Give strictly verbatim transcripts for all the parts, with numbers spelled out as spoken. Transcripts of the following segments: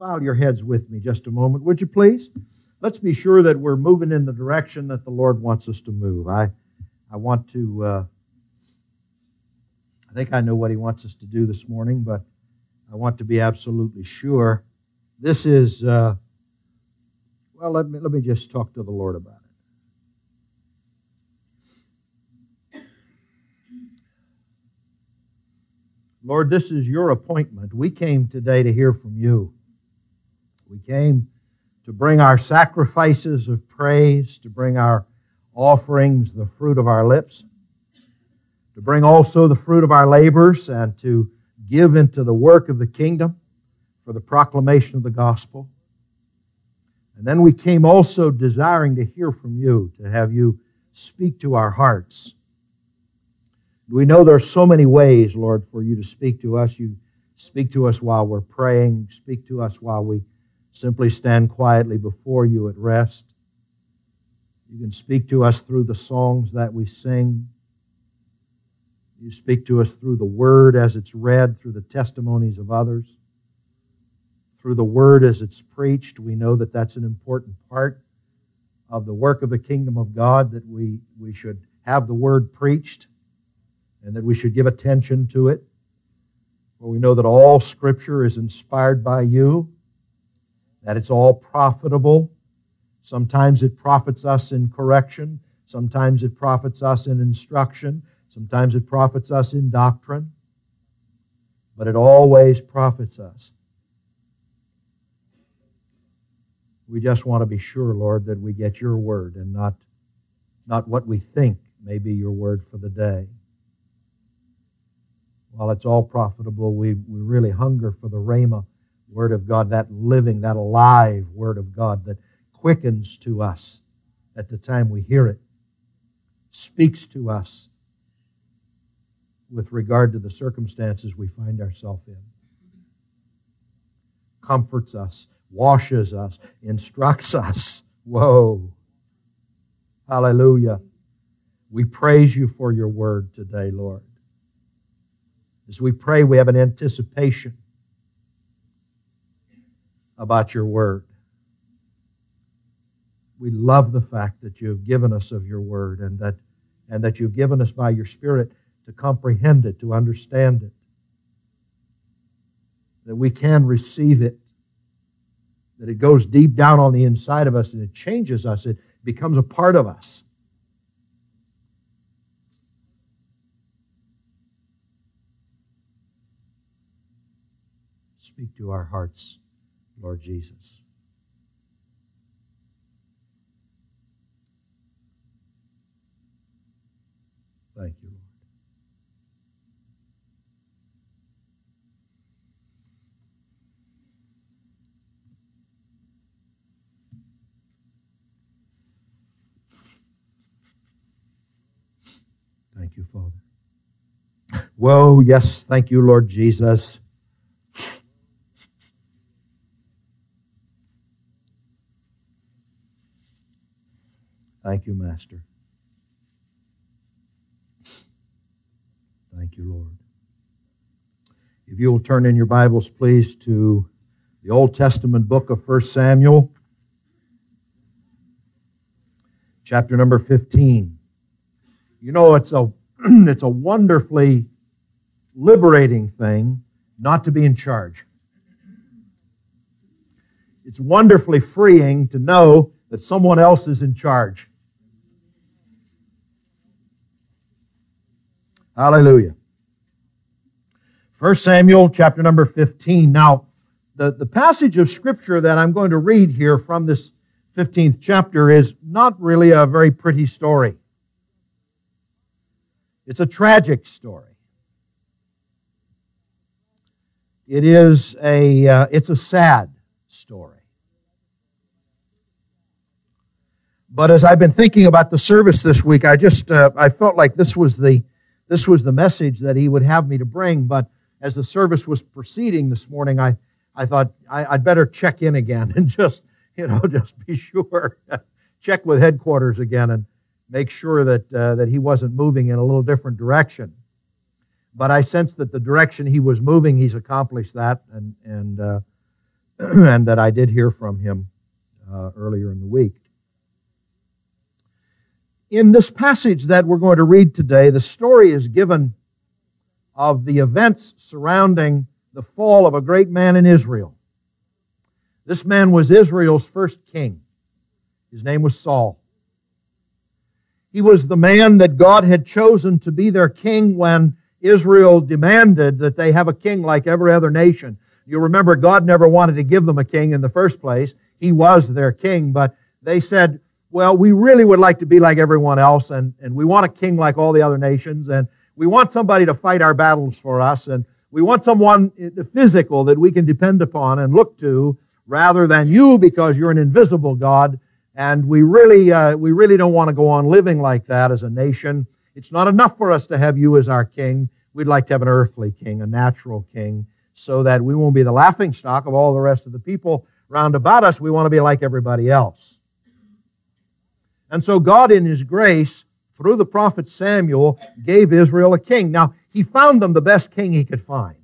bow your heads with me just a moment, would you please? Let's be sure that we're moving in the direction that the Lord wants us to move. I, I want to, uh, I think I know what He wants us to do this morning, but I want to be absolutely sure. This is, uh, well, let me, let me just talk to the Lord about it. Lord, this is your appointment. We came today to hear from you. We came to bring our sacrifices of praise, to bring our offerings, the fruit of our lips, to bring also the fruit of our labors, and to give into the work of the kingdom for the proclamation of the gospel. And then we came also desiring to hear from you, to have you speak to our hearts. We know there are so many ways, Lord, for you to speak to us. You speak to us while we're praying. You speak to us while we simply stand quietly before you at rest. You can speak to us through the songs that we sing. You speak to us through the Word as it's read, through the testimonies of others, through the Word as it's preached. We know that that's an important part of the work of the kingdom of God, that we, we should have the Word preached and that we should give attention to it. For we know that all Scripture is inspired by you, that it's all profitable. Sometimes it profits us in correction. Sometimes it profits us in instruction. Sometimes it profits us in doctrine. But it always profits us. We just want to be sure, Lord, that we get your word and not, not what we think may be your word for the day. While it's all profitable, we, we really hunger for the Rhema Word of God, that living, that alive Word of God that quickens to us at the time we hear it, speaks to us with regard to the circumstances we find ourselves in, comforts us, washes us, instructs us. Whoa! Hallelujah. We praise you for your Word today, Lord. As we pray, we have an anticipation about your word. We love the fact that you have given us of your word and that, and that you've given us by your Spirit to comprehend it, to understand it, that we can receive it, that it goes deep down on the inside of us and it changes us, it becomes a part of us. Speak to our hearts, Lord Jesus. Thank you, Lord. Thank you, Father. Whoa, yes, thank you, Lord Jesus. Thank you, Master. Thank you, Lord. If you will turn in your Bibles, please, to the Old Testament book of First Samuel, chapter number fifteen. You know, it's a, it's a wonderfully liberating thing not to be in charge. It's wonderfully freeing to know that someone else is in charge. Hallelujah. First Samuel, chapter number fifteen. Now, the, the passage of Scripture that I'm going to read here from this fifteenth chapter is not really a very pretty story. It's a tragic story. It is a, uh, it's a sad story. But as I've been thinking about the service this week, I just, uh, I felt like this was the This was the message that he would have me to bring, but as the service was proceeding this morning, I, I thought I, I'd better check in again and just, you know, just be sure, check with headquarters again and make sure that uh, that he wasn't moving in a little different direction. But I sensed that the direction he was moving, he's accomplished that, and and uh, and that I did hear from him uh, earlier in the week. In this passage that we're going to read today, the story is given of the events surrounding the fall of a great man in Israel. This man was Israel's first king. His name was Saul. He was the man that God had chosen to be their king when Israel demanded that they have a king like every other nation. You remember, God never wanted to give them a king in the first place. He was their king, but they said, well, we really would like to be like everyone else, and, and we want a king like all the other nations, and we want somebody to fight our battles for us, and we want someone physical that we can depend upon and look to rather than you, because you're an invisible God, and we really, uh, we really don't want to go on living like that as a nation. It's not enough for us to have you as our king. We'd like to have an earthly king, a natural king, so that we won't be the laughingstock of all the rest of the people round about us. We want to be like everybody else. And so God, in His grace, through the prophet Samuel, gave Israel a king. Now, He found them the best king He could find.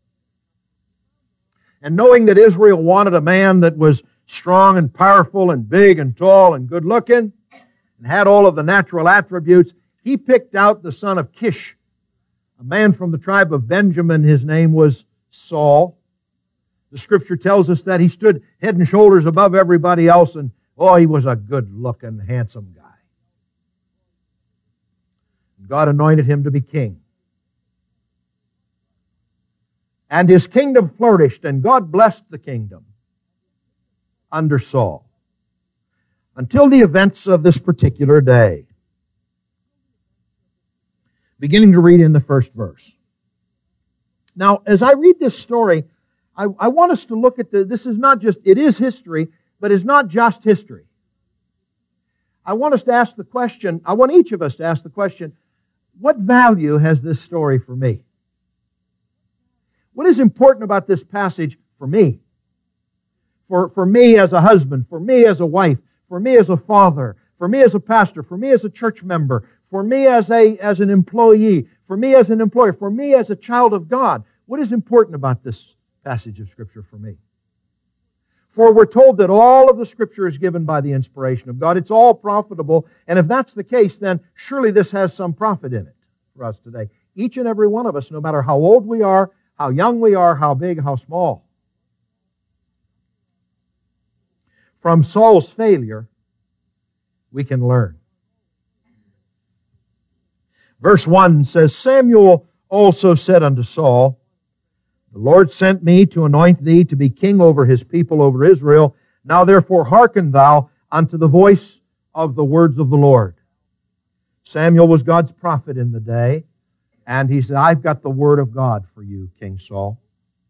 And knowing that Israel wanted a man that was strong and powerful and big and tall and good-looking and had all of the natural attributes, He picked out the son of Kish, a man from the tribe of Benjamin. His name was Saul. The Scripture tells us that he stood head and shoulders above everybody else, and oh, he was a good-looking, handsome guy. God anointed him to be king. And his kingdom flourished, and God blessed the kingdom under Saul until the events of this particular day. Beginning to read in the first verse. Now, as I read this story, I, I want us to look at the, this is not just, it is history, but it's not just history. I want us to ask the question, I want each of us to ask the question, what value has this story for me? What is important about this passage for me? For, for me as a husband, for me as a wife, for me as a father, for me as a pastor, for me as a church member, for me as, a, as an employee, for me as an employer, for me as a child of God. What is important about this passage of Scripture for me? For we're told that all of the Scripture is given by the inspiration of God. It's all profitable. And if that's the case, then surely this has some profit in it for us today. Each and every one of us, no matter how old we are, how young we are, how big, how small. From Saul's failure, we can learn. Verse one says, Samuel also said unto Saul, The Lord sent me to anoint thee to be king over His people, over Israel. Now therefore hearken thou unto the voice of the words of the Lord. Samuel was God's prophet in the day, and he said, I've got the word of God for you, King Saul.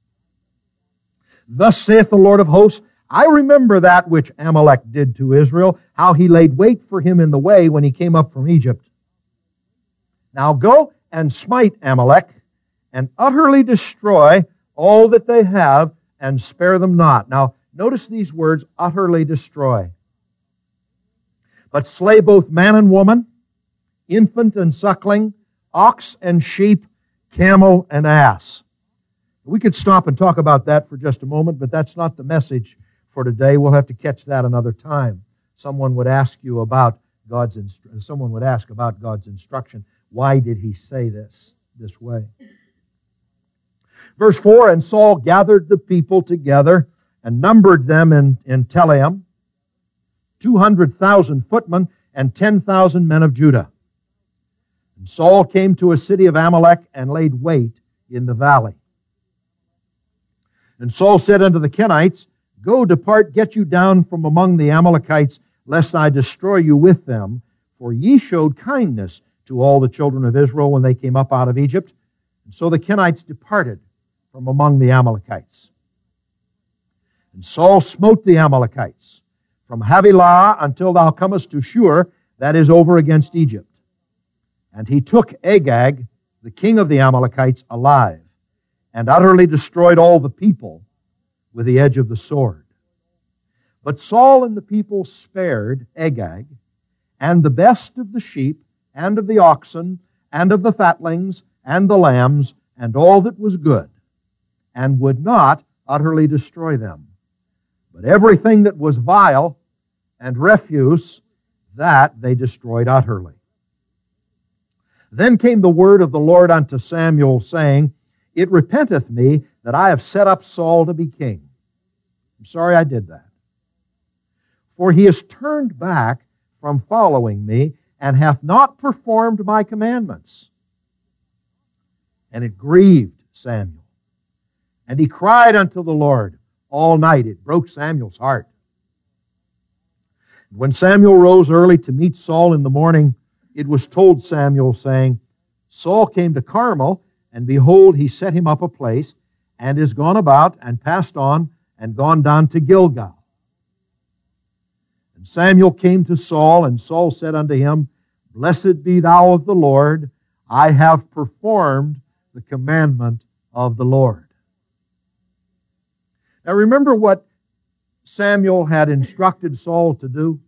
Thus saith the Lord of hosts, I remember that which Amalek did to Israel, how he laid wait for him in the way when he came up from Egypt. Now go and smite Amalek, and utterly destroy all that they have, and spare them not. Now, notice these words, utterly destroy. But slay both man and woman, infant and suckling, ox and sheep, camel and ass. We could stop and talk about that for just a moment, but that's not the message for today. We'll have to catch that another time. Someone would ask you about God's instru- someone would ask about God's instruction. Why did He say this this way? Verse four, and Saul gathered the people together and numbered them in, in Telaim, two hundred thousand footmen and ten thousand men of Judah. And Saul came to a city of Amalek and laid wait in the valley. And Saul said unto the Kenites, Go, depart, get you down from among the Amalekites, lest I destroy you with them. For ye showed kindness to all the children of Israel when they came up out of Egypt. And so the Kenites departed from among the Amalekites. And Saul smote the Amalekites from Havilah until thou comest to Shur, that is over against Egypt. And he took Agag, the king of the Amalekites, alive, and utterly destroyed all the people with the edge of the sword. But Saul and the people spared Agag, and the best of the sheep, and of the oxen, and of the fatlings, and the lambs, and all that was good, and would not utterly destroy them. But everything that was vile and refuse, that they destroyed utterly. Then came the word of the Lord unto Samuel, saying, It repenteth me that I have set up Saul to be king. I'm sorry I did that. For he has turned back from following me, and hath not performed my commandments. And it grieved Samuel. And he cried unto the Lord all night. It broke Samuel's heart. When Samuel rose early to meet Saul in the morning, it was told Samuel, saying, Saul came to Carmel, and behold, he set him up a place, and is gone about, and passed on, and gone down to Gilgal. And Samuel came to Saul, and Saul said unto him, Blessed be thou of the Lord, I have performed the commandment of the Lord. Now remember what Samuel had instructed Saul to do?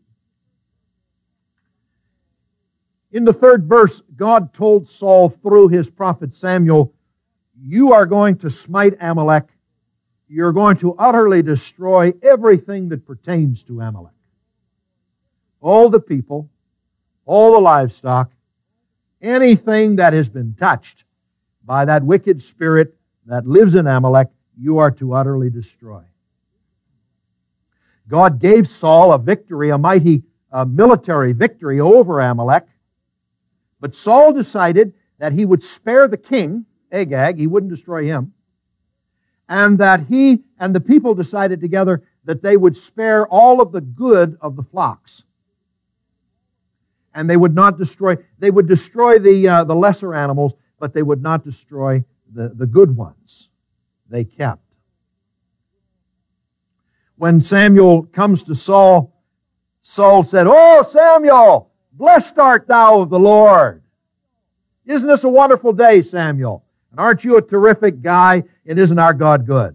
In the third verse, God told Saul through his prophet Samuel, You are going to smite Amalek. You're going to utterly destroy everything that pertains to Amalek. All the people, all the livestock, anything that has been touched by that wicked spirit that lives in Amalek, you are to utterly destroy. God gave Saul a victory, a mighty uh, military victory over Amalek, but Saul decided that he would spare the king, Agag, he wouldn't destroy him, and that he and the people decided together that they would spare all of the good of the flocks. And they would not destroy, they would destroy the, uh, the lesser animals, but they would not destroy the, the good ones they kept. When Samuel comes to Saul, Saul said, Oh, Samuel, blessed art thou of the Lord. Isn't this a wonderful day, Samuel? And aren't you a terrific guy? And isn't our God good?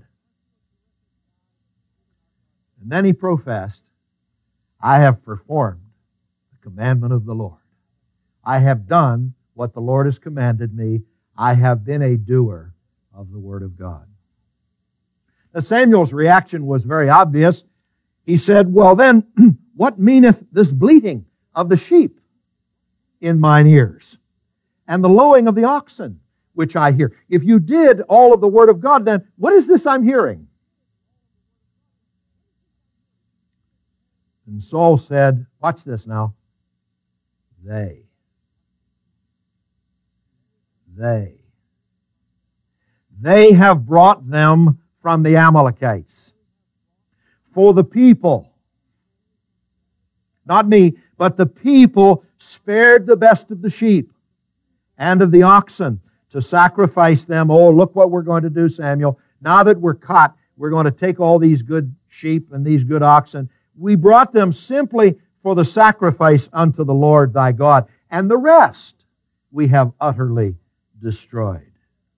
And then he professed, I have performed the commandment of the Lord. I have done what the Lord has commanded me. I have been a doer of the Word of God. Now Samuel's reaction was very obvious. He said, Well then, what meaneth this bleating of the sheep in mine ears, and the lowing of the oxen which I hear? If you did all of the Word of God, then what is this I'm hearing? And Saul said, watch this now, they. They. They have brought them from the Amalekites. For the people, not me, but the people spared the best of the sheep and of the oxen to sacrifice them. Oh, look what we're going to do, Samuel. Now that we're caught, we're going to take all these good sheep and these good oxen. We brought them simply for the sacrifice unto the Lord thy God, and the rest we have utterly destroyed.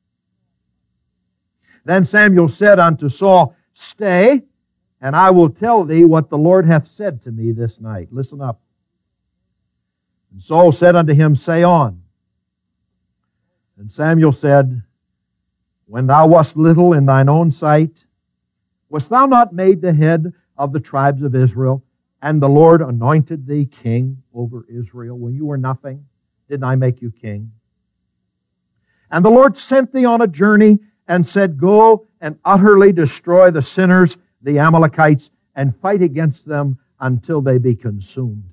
Then Samuel said unto Saul, Stay, and I will tell thee what the Lord hath said to me this night. Listen up. And Saul said unto him, Say on. And Samuel said, When thou wast little in thine own sight, wast thou not made the head of the tribes of Israel, and the Lord anointed thee king over Israel when you were nothing? Didn't I make you king? And the Lord sent thee on a journey and said, Go and utterly destroy the sinners, the Amalekites, and fight against them until they be consumed.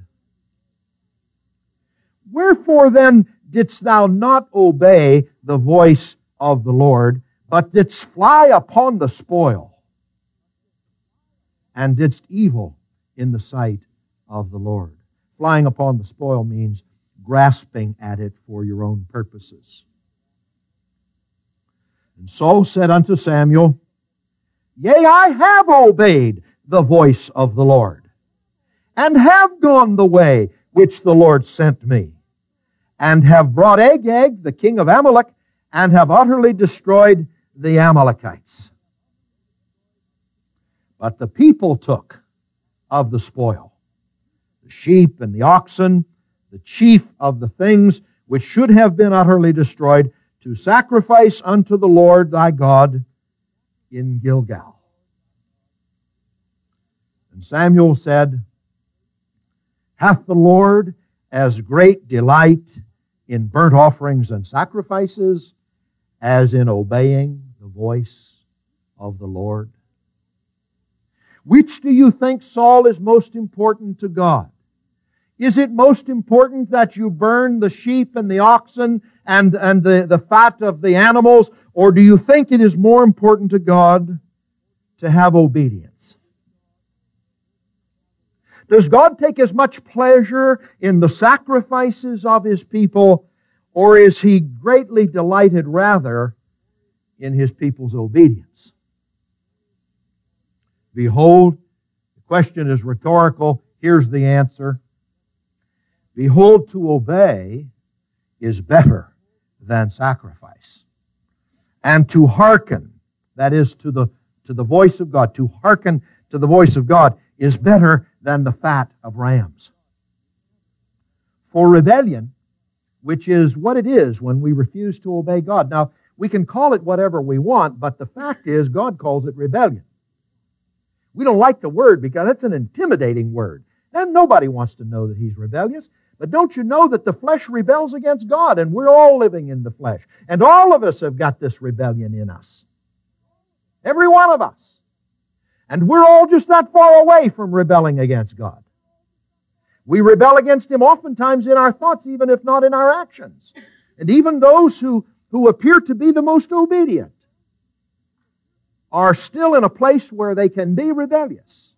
Wherefore then didst thou not obey the voice of the Lord, but didst fly upon the spoil, and didst evil in the sight of the Lord? Flying upon the spoil means grasping at it for your own purposes. And Saul said unto Samuel, Yea, I have obeyed the voice of the Lord, and have gone the way which the Lord sent me, and have brought Agag, the king of Amalek, and have utterly destroyed the Amalekites. But the people took of the spoil, the sheep and the oxen, the chief of the things which should have been utterly destroyed, to sacrifice unto the Lord thy God in Gilgal. And Samuel said, "Hath the Lord as great delight in burnt offerings and sacrifices as in obeying the voice of the Lord?" Which do you think, Saul, is most important to God? Is it most important that you burn the sheep and the oxen and, and the, the fat of the animals, or do you think it is more important to God to have obedience? Does God take as much pleasure in the sacrifices of His people, or is He greatly delighted rather in His people's obedience? Behold, the question is rhetorical. Here's the answer. Behold, to obey is better than sacrifice. And to hearken, that is to the, to the voice of God, to hearken to the voice of God is better than the fat of rams. For rebellion, which is what it is when we refuse to obey God. Now, we can call it whatever we want, but the fact is God calls it rebellion. We don't like the word because it's an intimidating word. And nobody wants to know that he's rebellious. But don't you know that the flesh rebels against God, and we're all living in the flesh. And all of us have got this rebellion in us. Every one of us. And we're all just not far away from rebelling against God. We rebel against Him oftentimes in our thoughts, even if not in our actions. And even those who, who appear to be the most obedient are still in a place where they can be rebellious.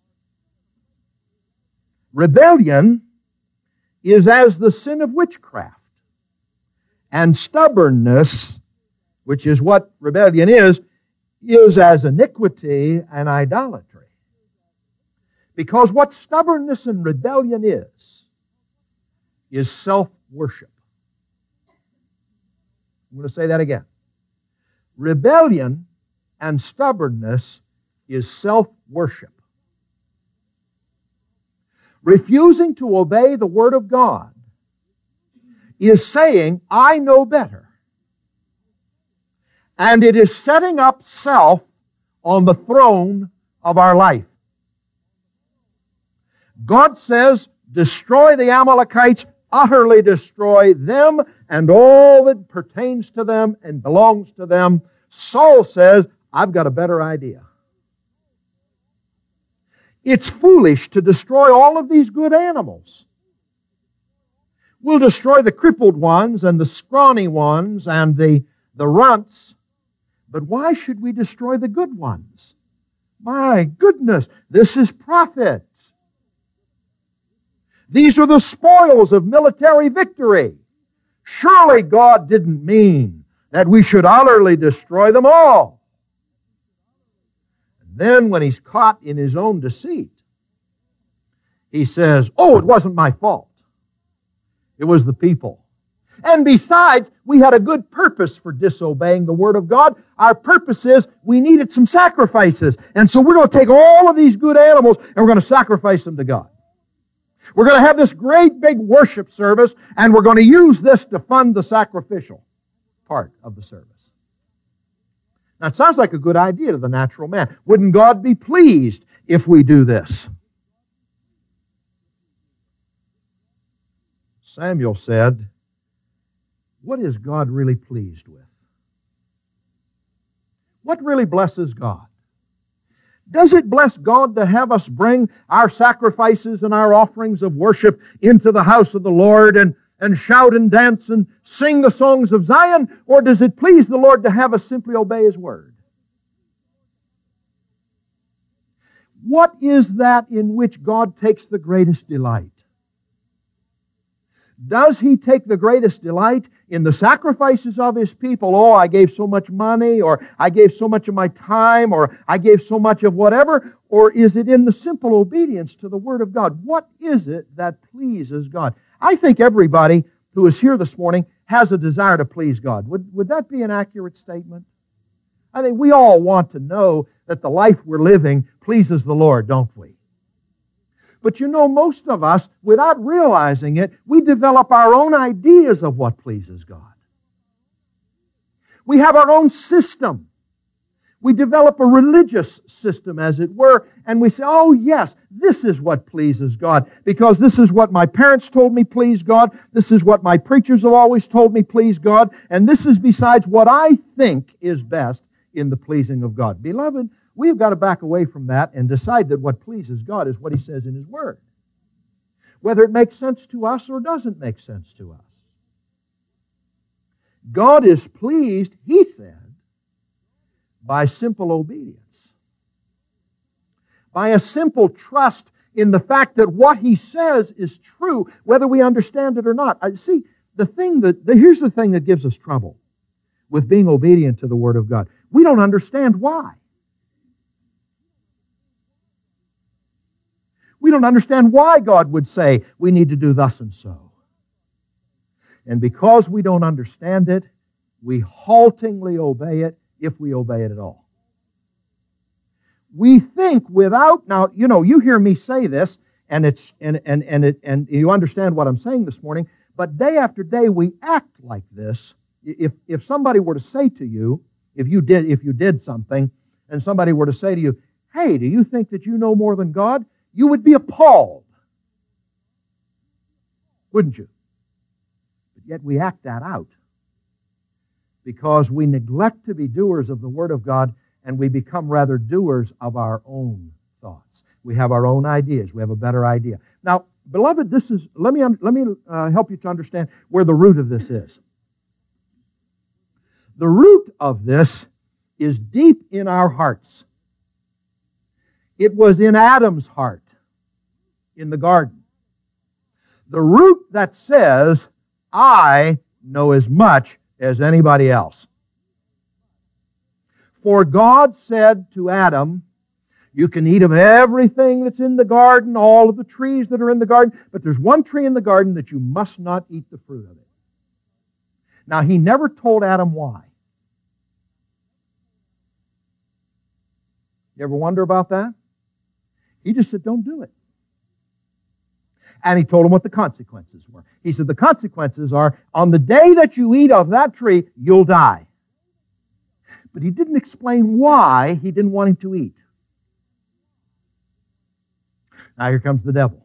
Rebellion is as the sin of witchcraft. And stubbornness, which is what rebellion is, is as iniquity and idolatry. Because what stubbornness and rebellion is, is self-worship. I'm going to say that again. Rebellion and stubbornness is self-worship. Refusing to obey the Word of God is saying, I know better. And it is setting up self on the throne of our life. God says, destroy the Amalekites, utterly destroy them and all that pertains to them and belongs to them. Saul says, I've got a better idea. It's foolish to destroy all of these good animals. We'll destroy the crippled ones and the scrawny ones and the, the runts. But why should we destroy the good ones? My goodness, this is profit. These are the spoils of military victory. Surely God didn't mean that we should utterly destroy them all. And then when he's caught in his own deceit, he says, oh, it wasn't my fault. It was the people. And besides, we had a good purpose for disobeying the Word of God. Our purpose is we needed some sacrifices. And so we're going to take all of these good animals and we're going to sacrifice them to God. We're going to have this great big worship service, and we're going to use this to fund the sacrificial part of the service. Now, it sounds like a good idea to the natural man. Wouldn't God be pleased if we do this? Samuel said, what is God really pleased with? What really blesses God? Does it bless God to have us bring our sacrifices and our offerings of worship into the house of the Lord and, and shout and dance and sing the songs of Zion? Or does it please the Lord to have us simply obey His Word? What is that in which God takes the greatest delight? Does He take the greatest delight in the sacrifices of His people? Oh, I gave so much money, or I gave so much of my time, or I gave so much of whatever? Or is it in the simple obedience to the Word of God? What is it that pleases God? I think everybody who is here this morning has a desire to please God. Would, would that be an accurate statement? I think we all want to know that the life we're living pleases the Lord, don't we? But you know, most of us, without realizing it, we develop our own ideas of what pleases God. We have our own system. We develop a religious system, as it were, and we say, oh yes, this is what pleases God, because this is what my parents told me pleased God, this is what my preachers have always told me pleased God, and this is besides what I think is best in the pleasing of God. Beloved, we've got to back away from that and decide that what pleases God is what He says in His Word, whether it makes sense to us or doesn't make sense to us. God is pleased, He said, by simple obedience, by a simple trust in the fact that what He says is true, whether we understand it or not. I see, the thing that, the, here's the thing that gives us trouble with being obedient to the Word of God. We don't understand why. We don't understand why God would say we need to do thus and so. And because we don't understand it, we haltingly obey it, if we obey it at all. We think without, now, you know, you hear me say this, and it's and and and it and you understand what I'm saying this morning, but day after day we act like this. If if somebody were to say to you, if you did if you did something, and somebody were to say to you, hey, do you think that you know more than God? You would be appalled, wouldn't you? But yet we act that out, because we neglect to be doers of the Word of God, and we become rather doers of our own thoughts. We have our own ideas. We have a better idea. Now, beloved, this is, let me, let me uh, help you to understand where the root of this is. The root of this is deep in our hearts. It was in Adam's heart in the garden. The root that says, I know as much as anybody else. For God said to Adam, you can eat of everything that's in the garden, all of the trees that are in the garden, but there's one tree in the garden that you must not eat the fruit of it. Now, He never told Adam why. You ever wonder about that? He just said, don't do it. And He told him what the consequences were. He said, the consequences are, on the day that you eat of that tree, you'll die. But He didn't explain why He didn't want him to eat. Now here comes the devil.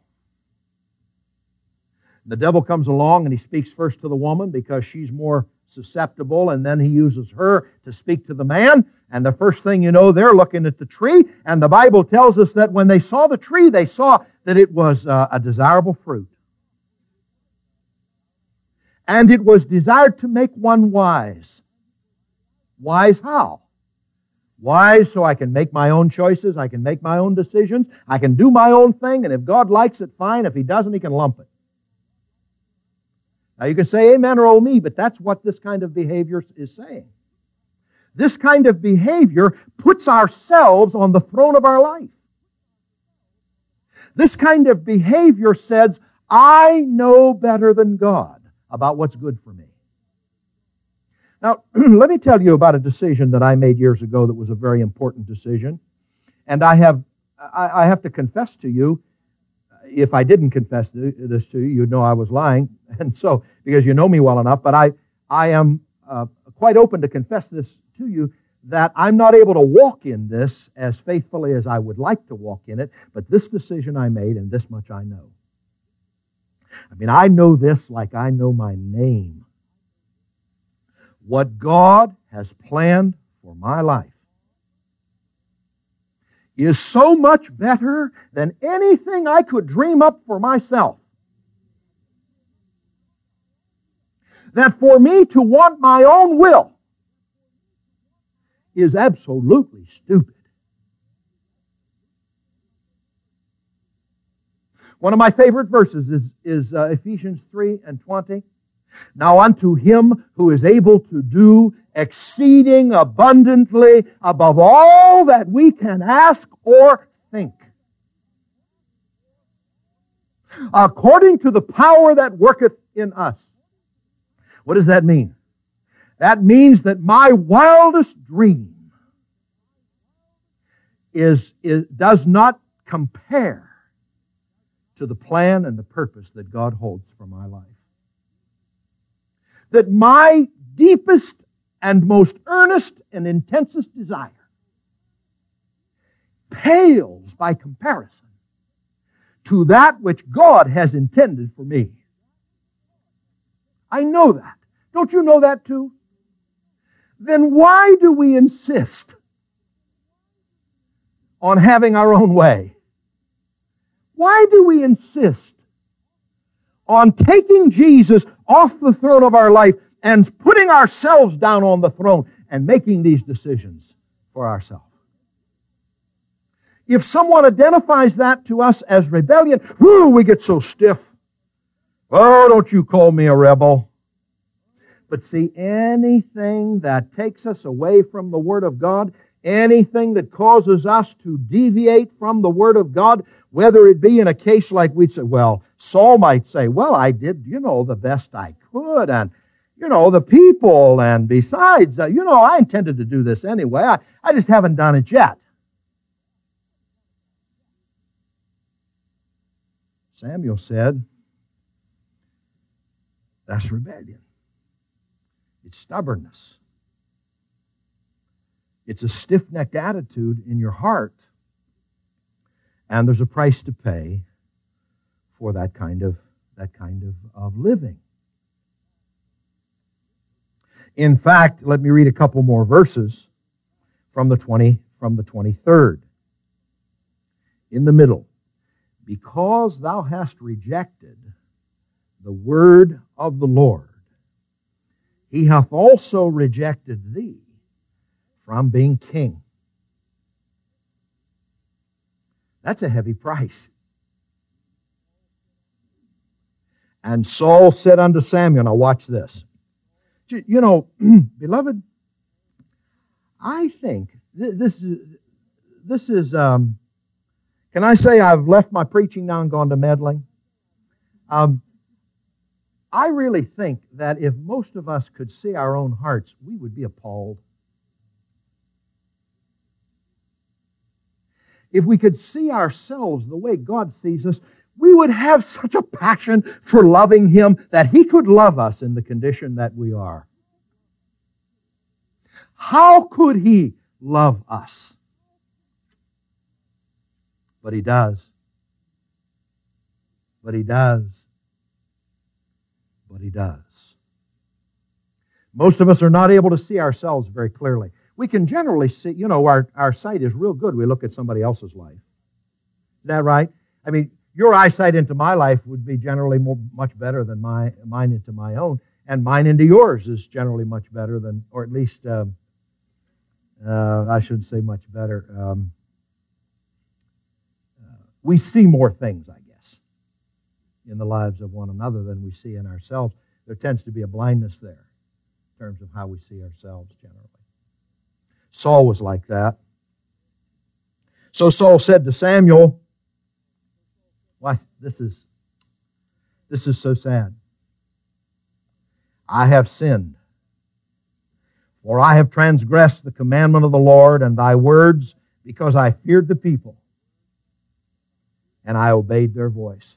The devil comes along and he speaks first to the woman because she's more susceptible, and then he uses her to speak to the man. And the first thing you know, they're looking at the tree, and the Bible tells us that when they saw the tree, they saw that it was uh, a desirable fruit. And it was desired to make one wise. Wise how? Wise so I can make my own choices, I can make my own decisions, I can do my own thing, and if God likes it, fine. If He doesn't, He can lump it. Now you can say amen or oh me, but that's what this kind of behavior is saying. This kind of behavior puts ourselves on the throne of our life. This kind of behavior says, I know better than God about what's good for me. Now, let me tell you about a decision that I made years ago that was a very important decision. And I have, I have to confess to you, if I didn't confess this to you, you'd know I was lying. And so, because you know me well enough, but I, I am uh, quite open to confess this to you, that I'm not able to walk in this as faithfully as I would like to walk in it, but this decision I made, and this much I know. I mean, I know this like I know my name. What God has planned for my life is so much better than anything I could dream up for myself, that for me to want my own will is absolutely stupid. One of my favorite verses is, is uh, Ephesians three and twenty. Now unto Him who is able to do exceeding abundantly above all that we can ask or think, according to the power that worketh in us. What does that mean? That means that my wildest dream is, is, does not compare to the plan and the purpose that God holds for my life. That my deepest and most earnest and intensest desire pales by comparison to that which God has intended for me. I know that. Don't you know that too? Then why do we insist on having our own way? Why do we insist on taking Jesus off the throne of our life and putting ourselves down on the throne and making these decisions for ourselves? If someone identifies that to us as rebellion, whoo, we get so stiff. Oh, don't you call me a rebel. But see, anything that takes us away from the Word of God, anything that causes us to deviate from the Word of God, whether it be in a case like we'd say, well, Saul might say, well, I did, you know, the best I could, and, you know, the people, and besides, uh, you know, I intended to do this anyway. I, I just haven't done it yet. Samuel said, that's rebellion. It's stubbornness. It's a stiff-necked attitude in your heart, and there's a price to pay for that kind of, that kind of, of living. In fact, let me read a couple more verses from the twenty, from the twenty-third. In the middle. Because thou hast rejected the word of the Lord, he hath also rejected thee from being king. That's a heavy price. And Saul said unto Samuel, now watch this. You know, beloved, I think this is, this is, um, can I say I've left my preaching now and gone to meddling? Um, I really think that if most of us could see our own hearts, we would be appalled. If we could see ourselves the way God sees us, we would have such a passion for loving Him that He could love us in the condition that we are. How could He love us? But He does. But He does. But He does. Most of us are not able to see ourselves very clearly. We can generally see, you know, our, our sight is real good. We look at somebody else's life. Is that right? I mean, your eyesight into my life would be generally more, much better than my, mine into my own, and mine into yours is generally much better than, or at least, um, uh, I shouldn't say much better. Um, uh, we see more things, I guess, in the lives of one another than we see in ourselves. There tends to be a blindness there in terms of how we see ourselves generally. Saul was like that. So Saul said to Samuel, why, this is, this is so sad. I have sinned, for I have transgressed the commandment of the Lord and thy words, because I feared the people, and I obeyed their voice.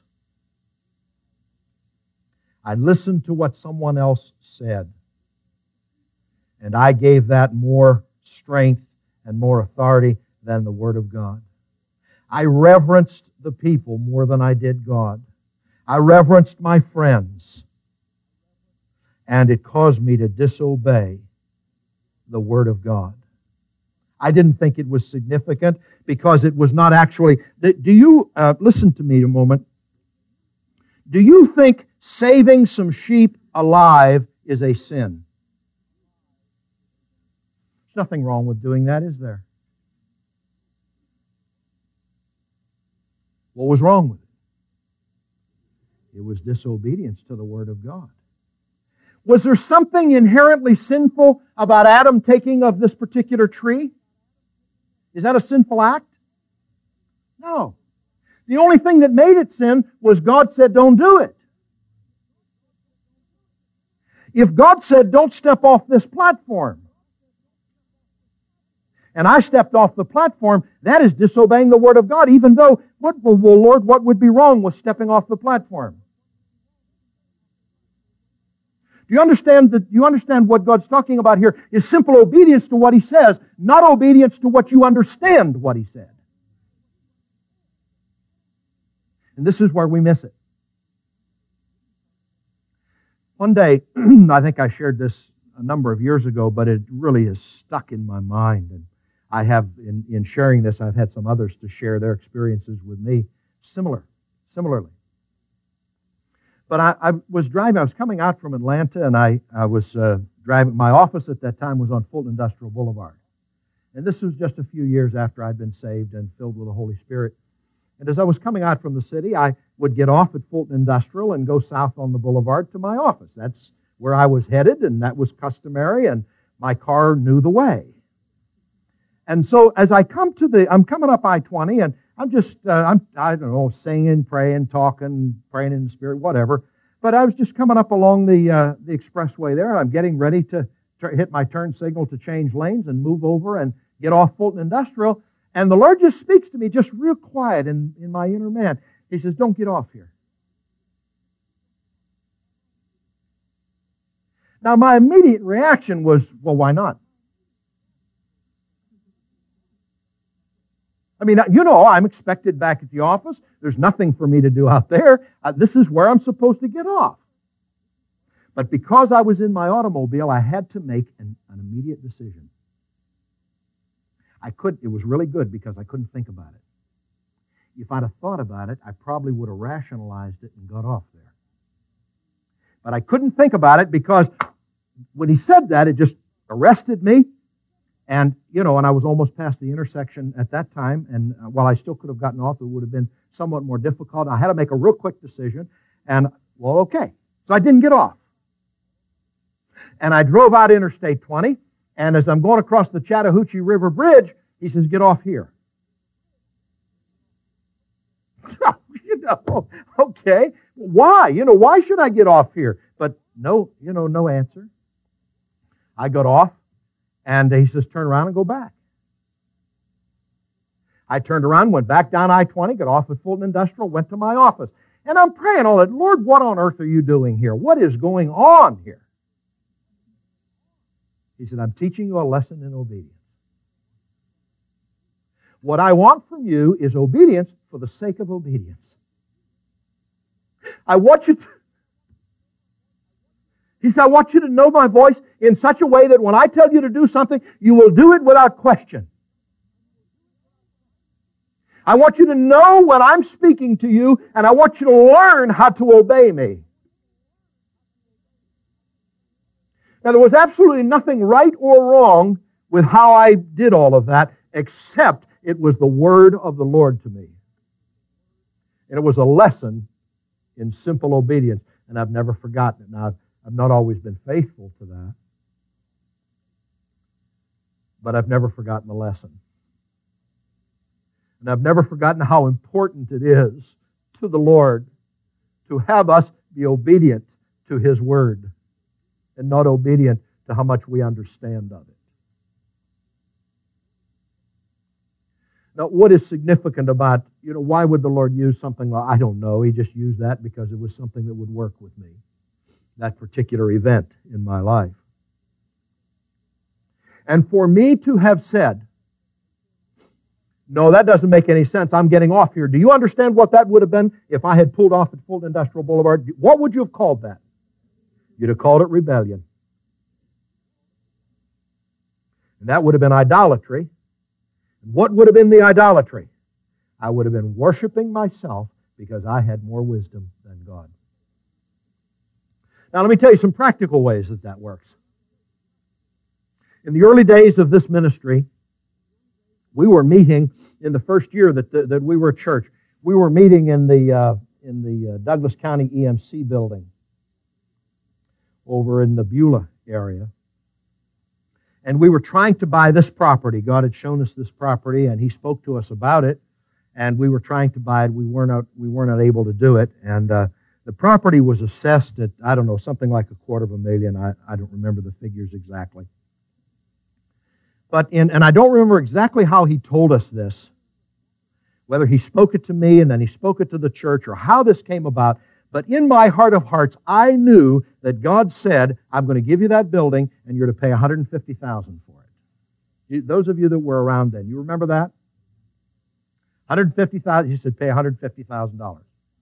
I listened to what someone else said, and I gave that more strength and more authority than the Word of God. I reverenced the people more than I did God. I reverenced my friends, and it caused me to disobey the Word of God. I didn't think it was significant because it was not actually... Do you, uh, listen to me a moment. Do you think saving some sheep alive is a sin? There's nothing wrong with doing that, is there? What was wrong with it? It was disobedience to the Word of God. Was there something inherently sinful about Adam taking of this particular tree? Is that a sinful act? No. The only thing that made it sin was God said, don't do it. If God said, don't step off this platform, and I stepped off the platform, that is disobeying the Word of God, even though, what, well, Lord, what would be wrong with stepping off the platform? Do you understand that? You understand what God's talking about here is simple obedience to what He says, not obedience to what you understand what He said. And this is where we miss it. One day, I think I shared this a number of years ago, but it really is stuck in my mind. And I have, in, in sharing this, I've had some others to share their experiences with me similar, similarly. But I, I was driving, I was coming out from Atlanta, and I, I was uh, driving, my office at that time was on Fulton Industrial Boulevard. And this was just a few years after I'd been saved and filled with the Holy Spirit. And as I was coming out from the city, I would get off at Fulton Industrial and go south on the boulevard to my office. That's where I was headed, and that was customary, and my car knew the way. And so as I come to the, I'm coming up I twenty, and I'm just, uh, I'm, I don't know, singing, praying, talking, praying in the Spirit, whatever. But I was just coming up along the uh, the expressway there, and I'm getting ready to t- hit my turn signal to change lanes and move over and get off Fulton Industrial. And the Lord just speaks to me just real quiet in, in my inner man. He says, don't get off here. Now, my immediate reaction was, well, why not? I mean, you know, I'm expected back at the office. There's nothing for me to do out there. Uh, this is where I'm supposed to get off. But because I was in my automobile, I had to make an, an immediate decision. I could, it was really good because I couldn't think about it. If I'd have thought about it, I probably would have rationalized it and got off there. But I couldn't think about it because when he said that, it just arrested me. And, you know, and I was almost past the intersection at that time, and while I still could have gotten off, it would have been somewhat more difficult. I had to make a real quick decision, and, well, okay. So I didn't get off. And I drove out Interstate twenty, and as I'm going across the Chattahoochee River Bridge, he says, get off here. You know, okay, why? You know, why should I get off here? But no, you know, no answer. I got off. And he says, turn around and go back. I turned around, went back down I twenty, got off at Fulton Industrial, went to my office. And I'm praying all that, Lord, what on earth are you doing here? What is going on here? He said, I'm teaching you a lesson in obedience. What I want from you is obedience for the sake of obedience. I want you to... He said, I want you to know my voice in such a way that when I tell you to do something, you will do it without question. I want you to know when I'm speaking to you, and I want you to learn how to obey me. Now, there was absolutely nothing right or wrong with how I did all of that, except it was the word of the Lord to me. And it was a lesson in simple obedience, and I've never forgotten it. Now, I've not always been faithful to that, but I've never forgotten the lesson. And I've never forgotten how important it is to the Lord to have us be obedient to His Word and not obedient to how much we understand of it. Now, what is significant about, you know, why would the Lord use something like, I don't know, He just used that because it was something that would work with me. That particular event in my life. And for me to have said, no, that doesn't make any sense, I'm getting off here. Do you understand what that would have been if I had pulled off at Fulton Industrial Boulevard? What would you have called that? You'd have called it rebellion. And that would have been idolatry. And what would have been the idolatry? I would have been worshiping myself because I had more wisdom than God. Now, let me tell you some practical ways that that works. In the early days of this ministry, we were meeting in the first year that, the, that we were a church. We were meeting in the, uh, in the uh, Douglas County E M C building over in the Beulah area. And we were trying to buy this property. God had shown us this property, and He spoke to us about it. And we were trying to buy it. We weren't, out, we weren't able to do it. And uh, the property was assessed at, I don't know, something like a quarter of a million. I, I don't remember the figures exactly. But in, and I don't remember exactly how He told us this, whether He spoke it to me and then He spoke it to the church or how this came about. But in my heart of hearts, I knew that God said, I'm going to give you that building and you're to pay one hundred fifty thousand dollars for it. You, those of you that were around then, you remember that? one hundred fifty thousand dollars, He said, pay one hundred fifty thousand dollars.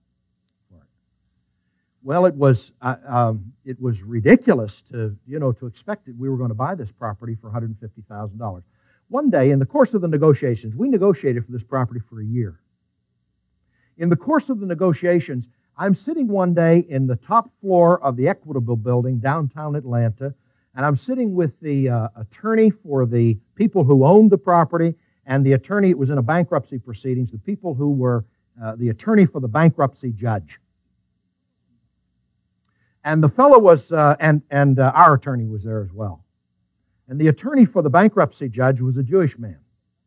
Well, it was uh, um, it was ridiculous to you know to expect that we were going to buy this property for one hundred fifty thousand dollars. One day, in the course of the negotiations, we negotiated for this property for a year. In the course of the negotiations, I'm sitting one day in the top floor of the Equitable Building, downtown Atlanta, and I'm sitting with the uh, attorney for the people who owned the property and the attorney, it was in a bankruptcy proceedings, the people who were uh, the attorney for the bankruptcy judge. And the fellow was, uh, and, and uh, our attorney was there as well. And the attorney for the bankruptcy judge was a Jewish man.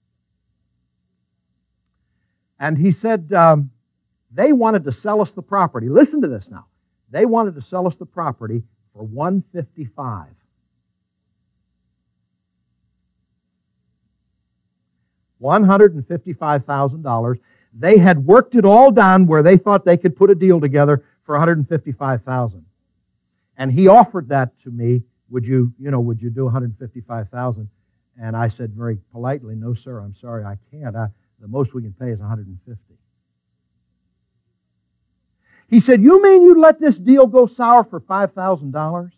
And he said, um, they wanted to sell us the property. Listen to this now. They wanted to sell us the property for one hundred fifty-five thousand dollars. one hundred fifty-five thousand dollars. They had worked it all down where they thought they could put a deal together for one hundred fifty-five thousand dollars. And he offered that to me. Would you, you know, would you do one hundred fifty-five thousand dollars? And I said very politely, no, sir, I'm sorry, I can't. I, the most we can pay is one hundred fifty thousand dollars. He said, you mean you'd let this deal go sour for five thousand dollars?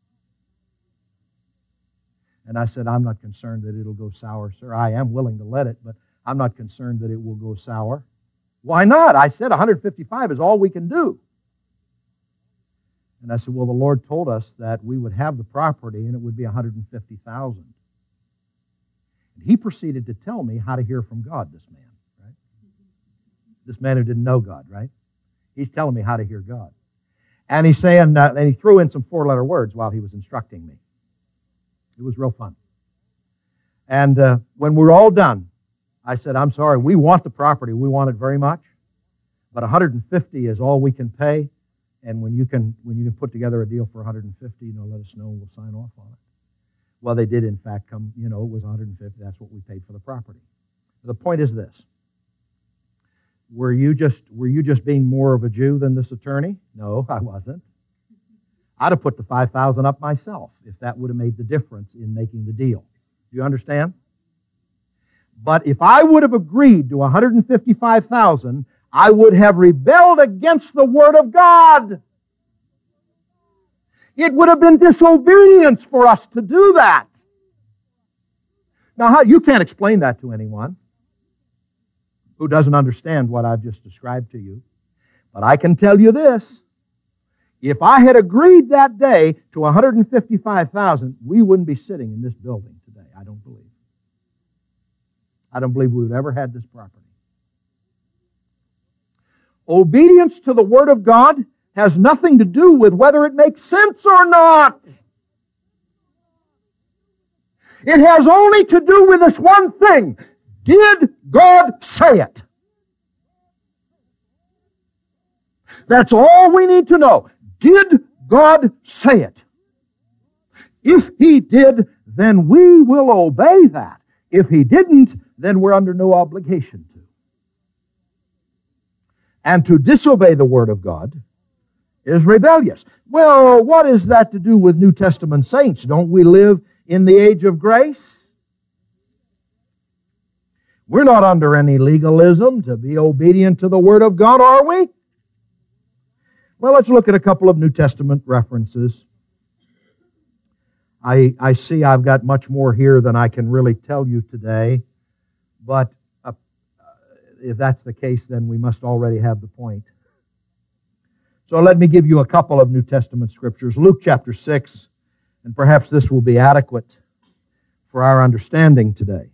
And I said, I'm not concerned that it'll go sour, sir. I am willing to let it, but I'm not concerned that it will go sour. Why not? I said one hundred fifty-five is all we can do. And I said, well, the Lord told us that we would have the property and it would be one hundred fifty thousand dollars. And he proceeded to tell me how to hear from God, this man, right? This man who didn't know God, right? He's telling me how to hear God. And he's saying, uh, and he threw in some four-letter words while he was instructing me. It was real fun. And uh, when we're all done, I said, I'm sorry, we want the property. We want it very much. But one hundred fifty is all we can pay. And when you can when you can put together a deal for one hundred fifty, you know, let us know and we'll sign off on it. Well, they did, in fact, come, you know, it was one hundred fifty. That's what we paid for the property. The point is this. Were you just were you just being more of a Jew than this attorney? No, I wasn't. I'd have put the five thousand dollars up myself if that would have made the difference in making the deal. Do you understand? But if I would have agreed to one hundred fifty-five thousand dollars, I would have rebelled against the Word of God. It would have been disobedience for us to do that. Now, how, you can't explain that to anyone who doesn't understand what I've just described to you. But I can tell you this. If I had agreed that day to one hundred fifty-five thousand dollars, we wouldn't be sitting in this building today, I don't believe. I don't believe we would have ever had this property. Obedience to the Word of God has nothing to do with whether it makes sense or not. It has only to do with this one thing. Did God say it? That's all we need to know. Did God say it? If He did, then we will obey that. If He didn't, then we're under no obligation to. And to disobey the Word of God is rebellious. Well, what is that to do with New Testament saints? Don't we live in the age of grace? We're not under any legalism to be obedient to the Word of God, are we? Well, let's look at a couple of New Testament references. I, I see I've got much more here than I can really tell you today, but uh, if that's the case, then we must already have the point. So let me give you a couple of New Testament scriptures. Luke chapter six, and perhaps this will be adequate for our understanding today.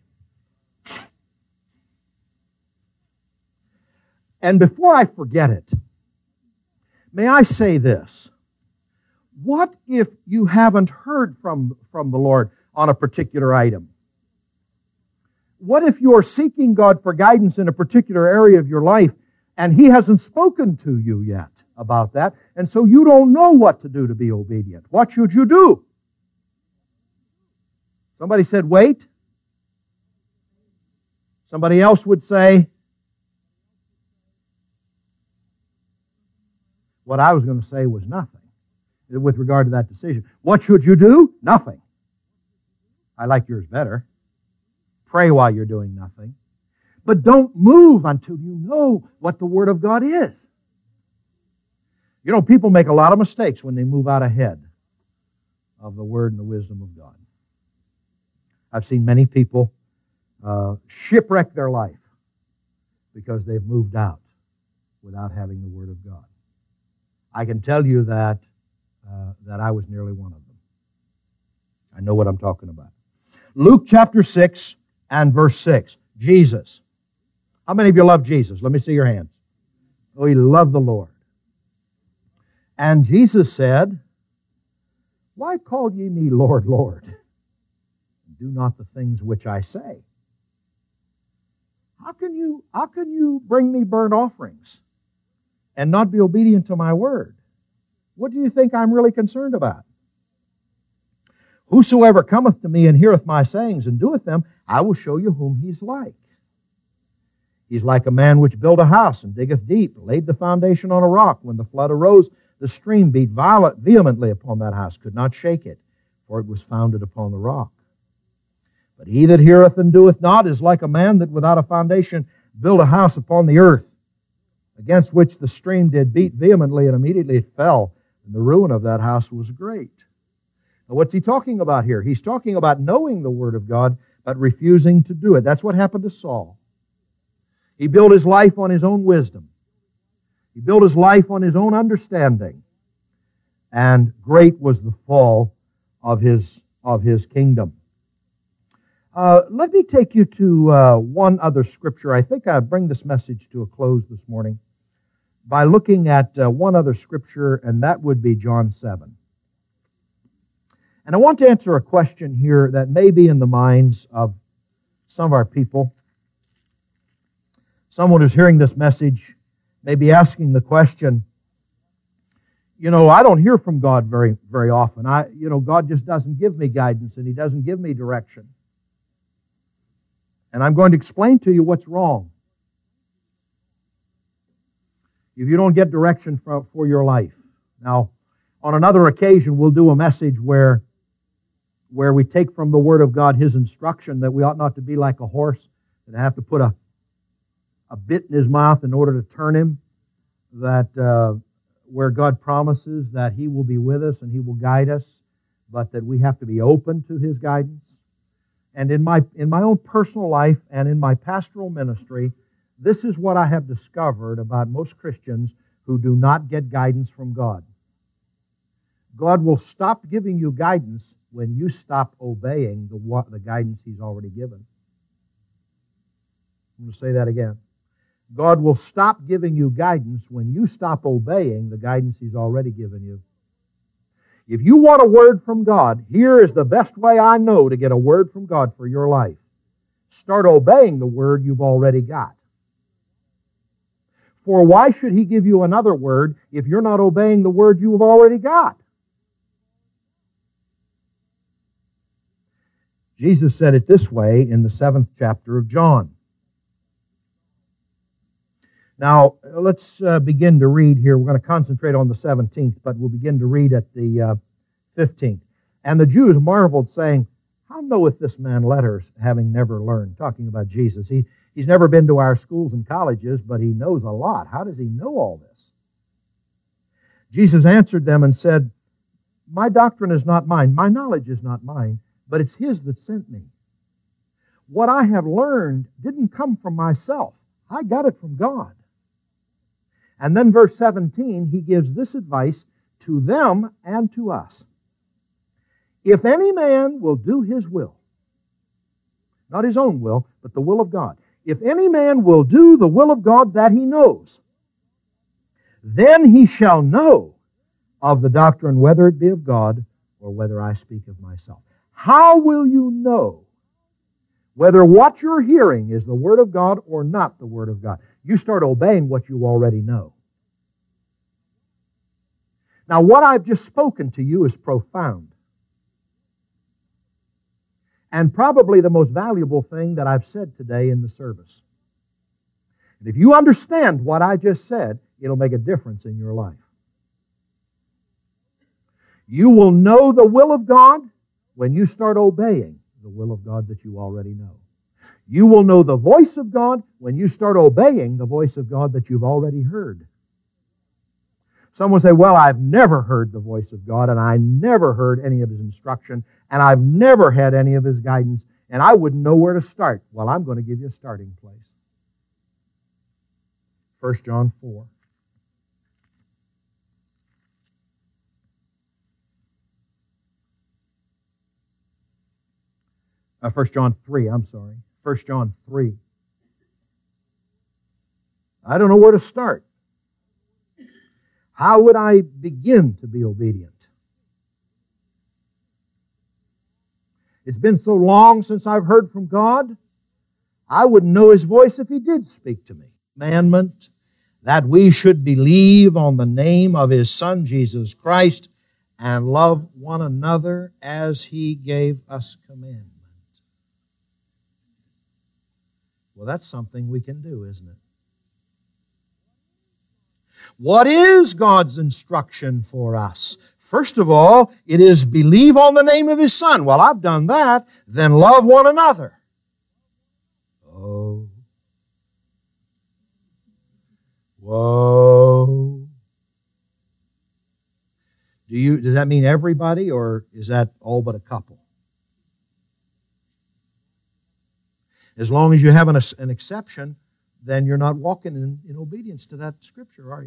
And before I forget it, may I say this. What if you haven't heard from, from the Lord on a particular item? What if you're seeking God for guidance in a particular area of your life and He hasn't spoken to you yet about that, and so you don't know what to do to be obedient? What should you do? Somebody said, wait. Somebody else would say, what I was going to say was nothing with regard to that decision. What should you do? Nothing. I like yours better. Pray while you're doing nothing. But don't move until you know what the Word of God is. You know, people make a lot of mistakes when they move out ahead of the Word and the wisdom of God. I've seen many people uh, shipwreck their life because they've moved out without having the Word of God. I can tell you that, uh, that I was nearly one of them. I know what I'm talking about. Luke chapter six and verse six. Jesus. How many of you love Jesus? Let me see your hands. Oh, you love the Lord. And Jesus said, "Why call ye me Lord, Lord? Do not the things which I say." How can you, how can you bring me burnt offerings and not be obedient to my word? What do you think I'm really concerned about? Whosoever cometh to me and heareth my sayings and doeth them, I will show you whom he's like. He's like a man which built a house and diggeth deep, laid the foundation on a rock. When the flood arose, the stream beat violent, vehemently upon that house, could not shake it, for it was founded upon the rock. But he that heareth and doeth not is like a man that without a foundation built a house upon the earth, against which the stream did beat vehemently, and immediately it fell, and the ruin of that house was great. Now, what's he talking about here? He's talking about knowing the Word of God, but refusing to do it. That's what happened to Saul. He built his life on his own wisdom. He built his life on his own understanding. And great was the fall of his, of his kingdom. Uh, let me take you to uh, one other scripture. I think I'll bring this message to a close this morning by looking at uh, one other scripture, and that would be John seven. And I want to answer a question here that may be in the minds of some of our people. Someone who's hearing this message may be asking the question, you know, I don't hear from God very, very often. I, you know, God just doesn't give me guidance and He doesn't give me direction. And I'm going to explain to you what's wrong. If you don't get direction for, for your life. Now, on another occasion, we'll do a message where, where we take from the Word of God His instruction that we ought not to be like a horse, that have to put a, a bit in his mouth in order to turn him, that uh, where God promises that He will be with us and He will guide us, but that we have to be open to His guidance. And in my, in my own personal life and in my pastoral ministry, this is what I have discovered about most Christians who do not get guidance from God. God will stop giving you guidance when you stop obeying the, the guidance He's already given. I'm going to say that again. God will stop giving you guidance when you stop obeying the guidance He's already given you. If you want a word from God, here is the best way I know to get a word from God for your life. Start obeying the word you've already got. For why should He give you another word if you're not obeying the word you have already got? Jesus said it this way in the seventh chapter of John. Now, let's uh, begin to read here. We're going to concentrate on the seventeenth, but we'll begin to read at the uh, fifteenth. And the Jews marveled, saying, "How knoweth this man letters, having never learned?" Talking about Jesus. He, he's never been to our schools and colleges, but He knows a lot. How does He know all this? Jesus answered them and said, "My doctrine is not mine, my knowledge is not mine, but it's His that sent me. What I have learned didn't come from myself. I got it from God." And then verse seventeen, He gives this advice to them and to us. "If any man will do his will," not his own will, but the will of God. "If any man will do the will of God that he knows, then he shall know of the doctrine, whether it be of God or whether I speak of myself." How will you know whether what you're hearing is the Word of God or not the Word of God? You start obeying what you already know. Now, what I've just spoken to you is profound, and probably the most valuable thing that I've said today in the service. And if you understand what I just said, it'll make a difference in your life. You will know the will of God when you start obeying the will of God that you already know. You will know the voice of God when you start obeying the voice of God that you've already heard. Someone say, well, I've never heard the voice of God, and I never heard any of His instruction, and I've never had any of His guidance, and I wouldn't know where to start. Well, I'm going to give you a starting place. First John four. Uh, First John three, I'm sorry. First John three. I don't know where to start. How would I begin to be obedient? It's been so long since I've heard from God, I wouldn't know His voice if He did speak to me. Commandment that we should believe on the name of His Son, Jesus Christ, and love one another as He gave us commandment. Well, that's something we can do, isn't it? What is God's instruction for us? First of all, it is believe on the name of His Son. Well, I've done that. Then love one another. Oh. Whoa. Do you, does that mean everybody, or is that all but a couple? As long as you have an, an exception, then you're not walking in, in obedience to that Scripture, are you?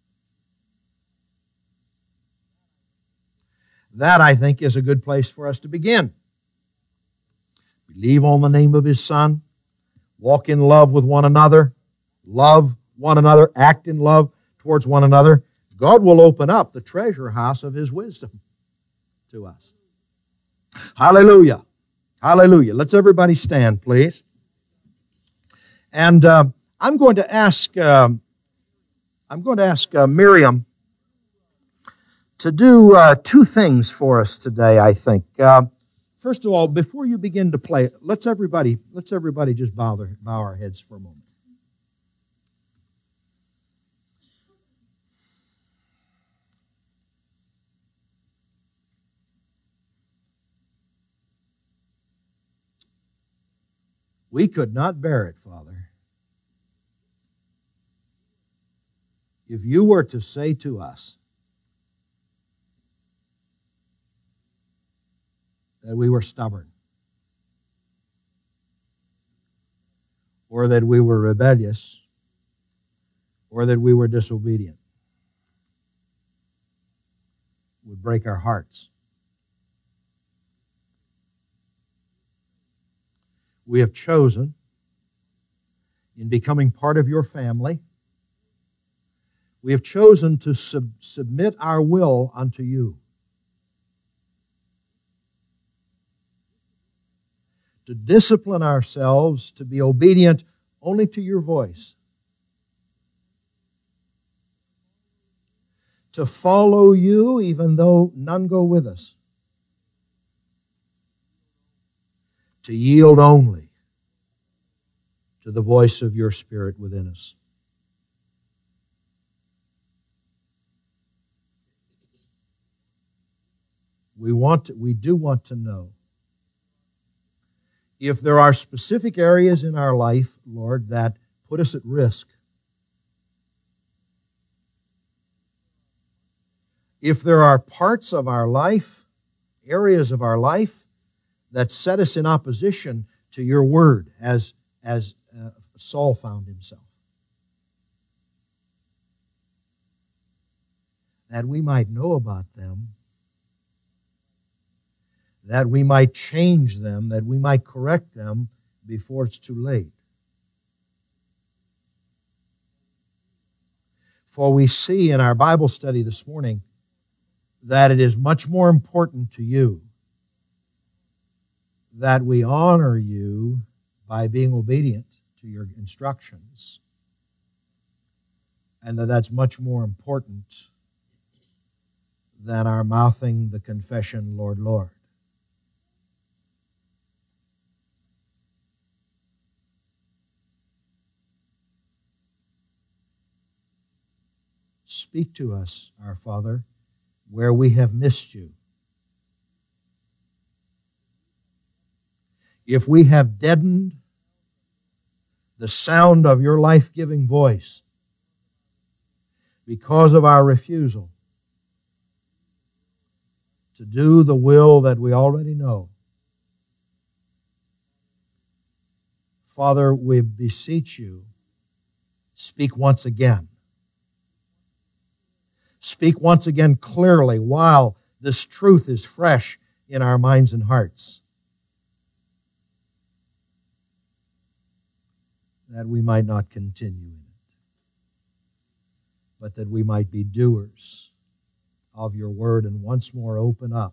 That, I think, is a good place for us to begin. Believe on the name of His Son. Walk in love with one another. Love one another. Act in love towards one another. God will open up the treasure house of His wisdom to us. Hallelujah. Hallelujah. Let's everybody stand, please. And uh, I'm going to ask, uh, I'm going to ask uh, Miriam to do uh, two things for us today, I think. Uh, first of all, before you begin to play, let's everybody, let's everybody just bow, their, bow our heads for a moment. We could not bear it, Father, if you were to say to us that we were stubborn, or that we were rebellious, or that we were disobedient. It would break our hearts. We have chosen, in becoming part of your family, we have chosen to sub- submit our will unto you. To discipline ourselves to be obedient only to your voice. To follow you even though none go with us. To yield only to the voice of your Spirit within us. We want to, we do want to know if there are specific areas in our life, Lord, that put us at risk. If there are parts of our life, areas of our life, that set us in opposition to your word, as, as uh, Saul found himself. That we might know about them, that we might change them, that we might correct them before it's too late. For we see in our Bible study this morning that it is much more important to you that we honor you by being obedient to your instructions, and that that's much more important than our mouthing the confession, Lord, Lord. Speak to us, our Father, where we have missed you. If we have deadened the sound of your life-giving voice, because of our refusal to do the will that we already know. Father, we beseech you, speak once again. Speak once again clearly while this truth is fresh in our minds and hearts, that we might not continue in it, but that we might be doers of your word and once more open up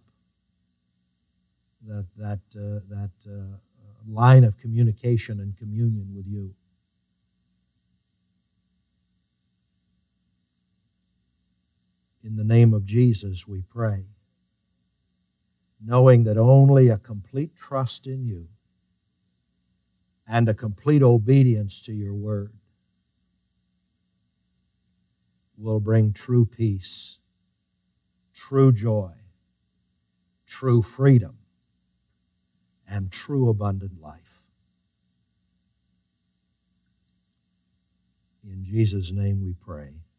that, that, uh, that uh, line of communication and communion with you. In the name of Jesus we pray, knowing that only a complete trust in you and a complete obedience to your word will bring true peace, true joy, true freedom, and true abundant life. In Jesus' name we pray.